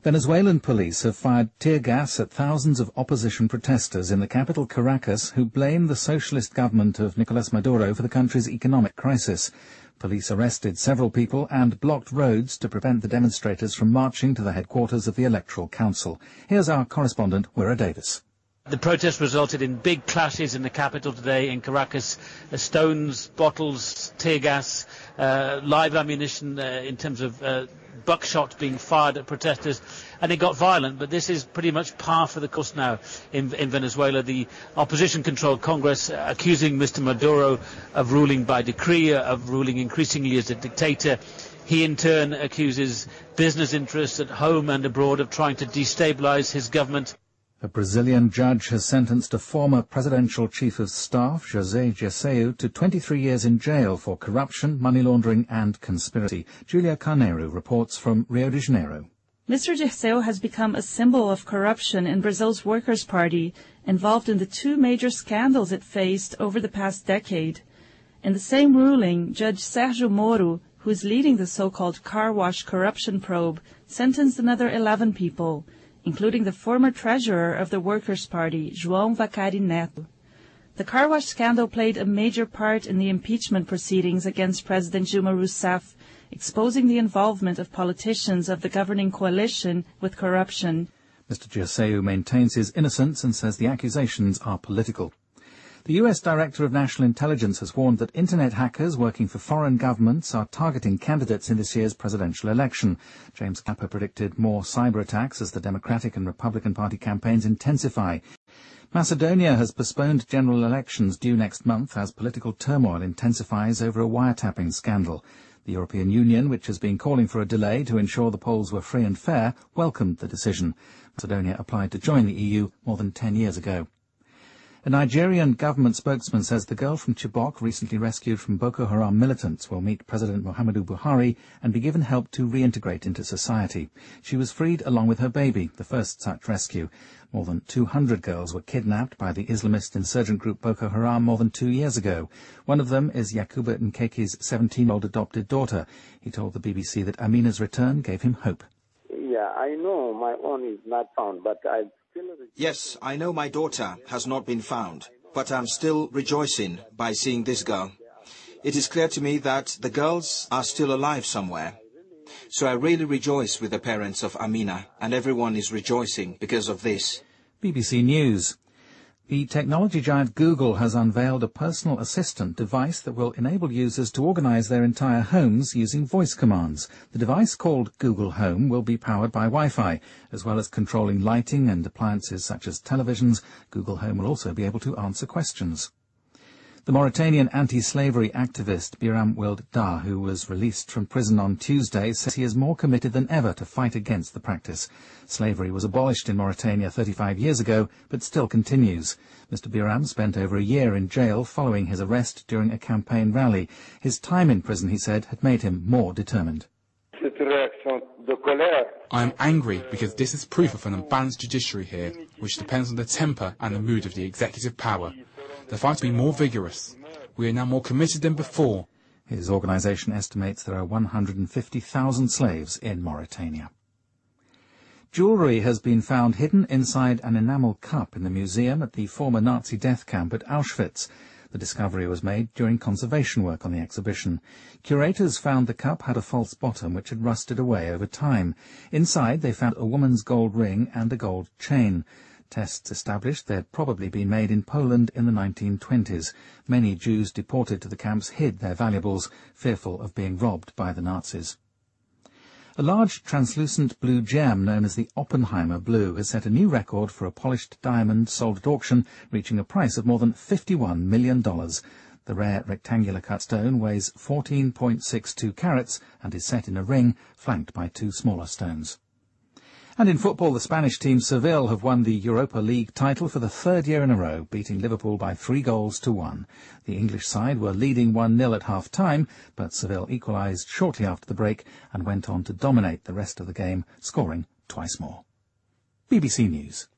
Venezuelan police have fired tear gas at thousands of opposition protesters in the capital Caracas who blame the socialist government of Nicolás Maduro for the country's economic crisis. Police arrested several people and blocked roads to prevent the demonstrators from marching to the headquarters of the Electoral Council. Here's our correspondent, Wira Davis. The protest resulted in big clashes in the capital today in Caracas. Stones, bottles, tear gas, live ammunition in terms of buckshot being fired at protesters, and it got violent. But this is pretty much par for the course now in Venezuela. The opposition-controlled Congress accusing Mr. Maduro of ruling by decree, of ruling increasingly as a dictator. He in turn accuses business interests at home and abroad of trying to destabilize his government. A Brazilian judge has sentenced a former presidential chief of staff, José Dirceu, to 23 years in jail for corruption, money laundering and conspiracy. Julia Carneiro reports from Rio de Janeiro. Mr. Dirceu has become a symbol of corruption in Brazil's Workers' Party, involved in the two major scandals it faced over the past decade. In the same ruling, Judge Sérgio Moro, who is leading the so-called car wash corruption probe, sentenced another 11 people, including the former treasurer of the Workers' Party, João Vacari Neto. The car wash scandal played a major part in the impeachment proceedings against President Dilma Rousseff, exposing the involvement of politicians of the governing coalition with corruption. Mr. Dirceu maintains his innocence and says the accusations are political. The U.S. Director of National Intelligence has warned that Internet hackers working for foreign governments are targeting candidates in this year's presidential election. James Clapper predicted more cyber attacks as the Democratic and Republican Party campaigns intensify. Macedonia has postponed general elections due next month as political turmoil intensifies over a wiretapping scandal. The European Union, which has been calling for a delay to ensure the polls were free and fair, welcomed the decision. Macedonia applied to join the EU more than 10 years ago. A Nigerian government spokesman says the girl from Chibok, recently rescued from Boko Haram militants, will meet President Muhammadu Buhari and be given help to reintegrate into society. She was freed along with her baby, the first such rescue. More than 200 girls were kidnapped by the Islamist insurgent group Boko Haram more than 2 years ago. One of them is Yakuba Nkeki's 17-year-old adopted daughter. He told the BBC that Amina's return gave him hope. Yeah, I know my own is not found, but Yes, I know my daughter has not been found, but I'm still rejoicing by seeing this girl. It is clear to me that the girls are still alive somewhere. So I really rejoice with the parents of Amina, and everyone is rejoicing because of this. BBC News. The technology giant Google has unveiled a personal assistant device that will enable users to organize their entire homes using voice commands. The device, called Google Home, will be powered by Wi-Fi. As well as controlling lighting and appliances such as televisions, Google Home will also be able to answer questions. The Mauritanian anti-slavery activist Biram Weld Dah, who was released from prison on Tuesday, says he is more committed than ever to fight against the practice. Slavery was abolished in Mauritania 35 years ago, but still continues. Mr. Biram spent over a year in jail following his arrest during a campaign rally. His time in prison, he said, had made him more determined. I am angry because this is proof of an unbalanced judiciary here, which depends on the temper and the mood of the executive power. The fight will be more vigorous. We are now more committed than before. His organisation estimates there are 150,000 slaves in Mauritania. Jewellery has been found hidden inside an enamel cup in the museum at the former Nazi death camp at Auschwitz. The discovery was made during conservation work on the exhibition. Curators found the cup had a false bottom which had rusted away over time. Inside they found a woman's gold ring and a gold chain. Tests established they had probably been made in Poland in the 1920s. Many Jews deported to the camps hid their valuables, fearful of being robbed by the Nazis. A large translucent blue gem known as the Oppenheimer blue has set a new record for a polished diamond sold at auction, reaching a price of more than $51 million. The rare rectangular cut stone weighs 14.62 carats and is set in a ring flanked by two smaller stones. And in football, the Spanish team Seville have won the Europa League title for the third year in a row, beating Liverpool by 3-1. The English side were leading 1-0 at half-time, but Seville equalised shortly after the break and went on to dominate the rest of the game, scoring twice more. BBC News.